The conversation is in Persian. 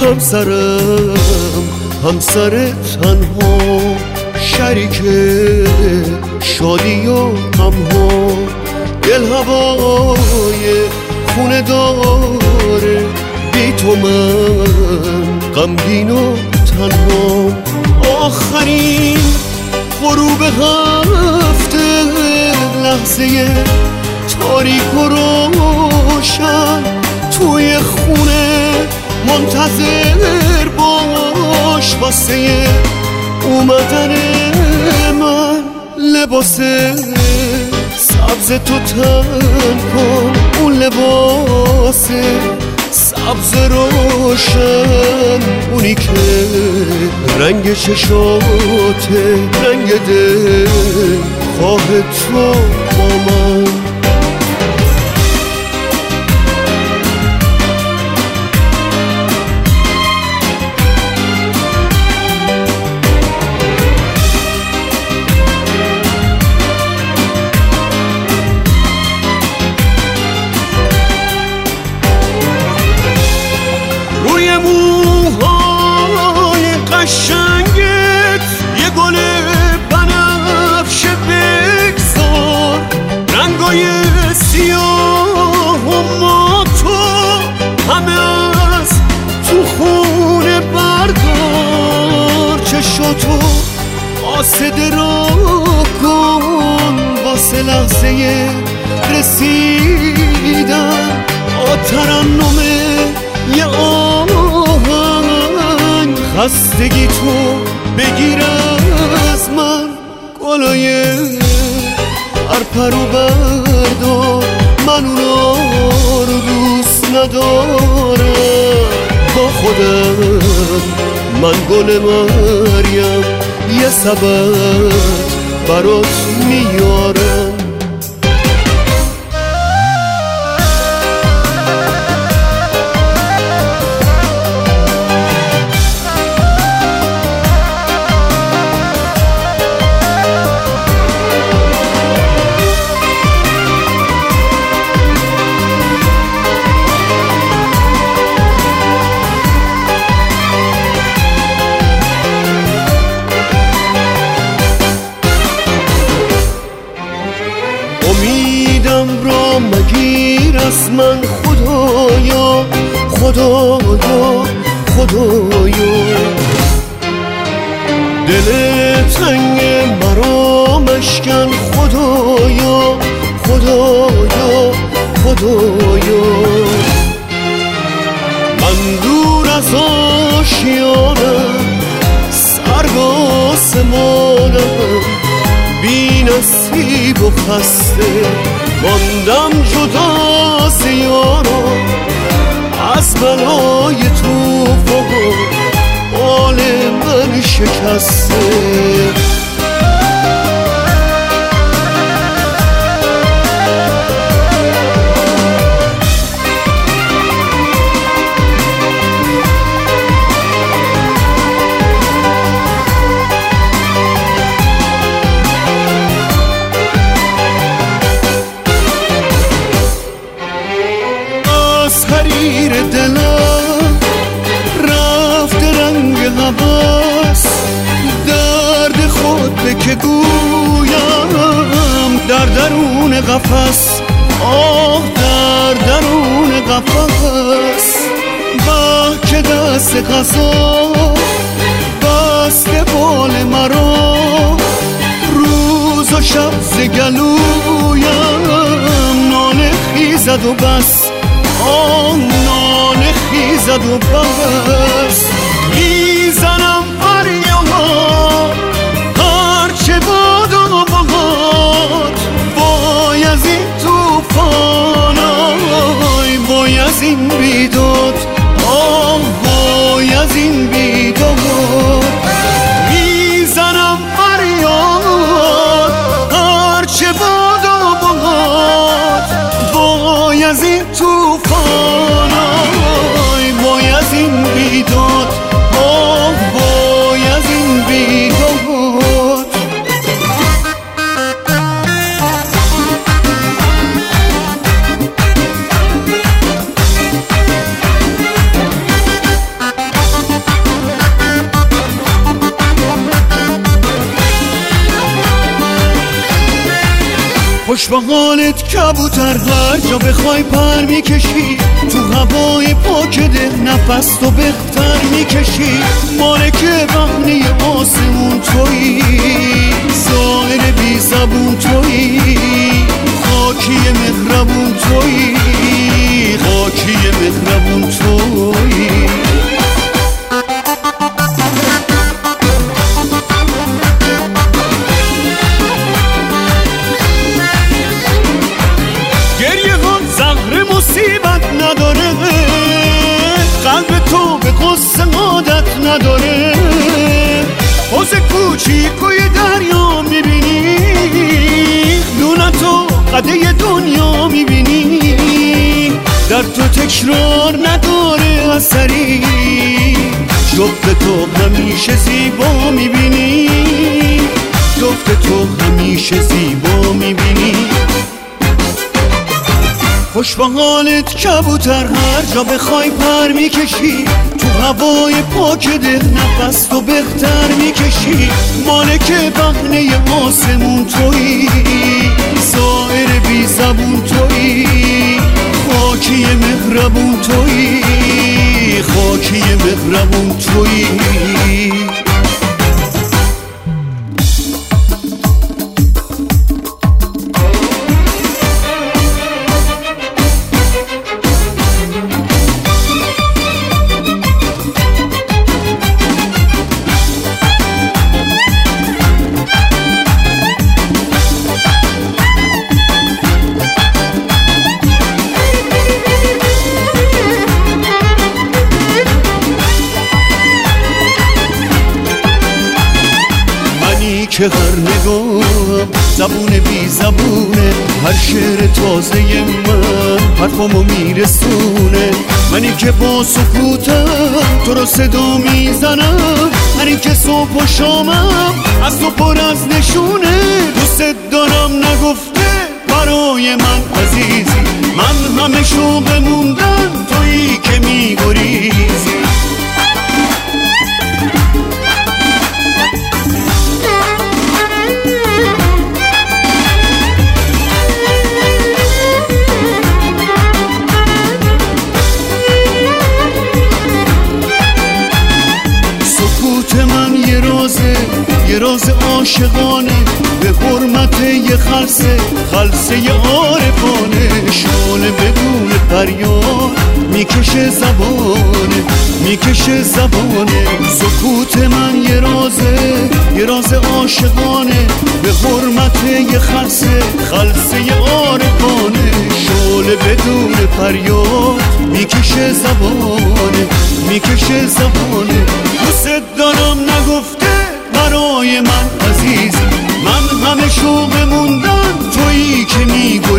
همسر تنها، شریک شادی و غمها. دل هوای خونه داره، بی تو من غمگین و تنها. آخرین غروب هفته، لحظه تاریک و روشن، توی خونه منتظر باش واسه اومدن من. لباس سبز تو تن کن، اون لباس سبز روشن، اونی که رنگ چشاته، رنگ دل خواه تو با من. موهای قشنگت یه گل بنفشه بگذار، رنگای سیاه و ماتو همه از تو خونه بردار. چشاتو قاصد را کن واسه لحظه رسیدن، ترنم یه آهنگ خستگی تو بگیر از من. گلای پرپر و بردار، من اونا رو دوست ندارم. با خودم من گل مریم، یه سبد برات میارم. امیدم را مگیر از من خدایا، خدایا، خدایا. دل تنگ مرا مشکن خدایا، خدایا، خدایا. من دور از آشیانم، سر به آسمانم، بی نصیب و خسته ماندم جدا از یارم. از بلای توفان حال من شکسته. حریر دلم رفت رنگ هوس، درد خود که گویم در درون قفس، آه در درون قفس. به که دست قضا بسته بال مرا، روز و شب ز گلویم ناله خیزد و بس، ناله خیزد و بس. میزنم فریاد هرچه باد و باد، وای از این توفانای، وای از این بیداد، آه وای از این بیداد. میزنم فریاد هرچه باد و باد، وای از این توفانای، وای از این بیداد، آه وای از این بیداد. خوش به حالت کبوتر، هر جا بخوای پر میکشی، تو هوای پاک ده نفس تو بهتر میکشی. مالک بهنه آسمون تویی، زائر بی زبون تویی، خاکی مهربون تویی، خاکی مهربون تویی. مصیبت نداره، قلب تو به قصه عادت نداره. حوض کوچیکوی دریا میبینی، دونه تو قده دنیا میبینی. در تو تکرار نداره اثری، جفت تو همیشه زیبا میبینی، جفت تو همیشه زیبا میبینی. خوش به حالت کبوتر، هر جا بخوای پر میکشی، تو هوای پاک ده نفس تو بهتر میکشی. مالک بهنه آسمون تویی، زائر بی زبون تویی، خاکی مهربون تویی، خاکی مهربون تویی. که هر نگاهم زبون بی زبونه، هر شعر تازه من حرفامو میرسونه. منی که با سکوتم تو رو صدا میزنم، منی که صبح و شامم از تو پر از نشونه. دوست دارم نگفته برای من عزیزی، من همه شوق موندن تویی که میگریزی. من یه راز عاشقانه، به حرمت یه خلصه عارفانه. شعله بدون فریاد میکشه زبانه، میکشه زبانه. سکوت من یه راز عاشقانه، به حرمت یه خلصه عارفانه. شعله بدون فریاد میکشه زبانه، میکشه زبانه. دوست دارم نگفته برای من عزیزی، من همه شوق موندن تویی که میگوی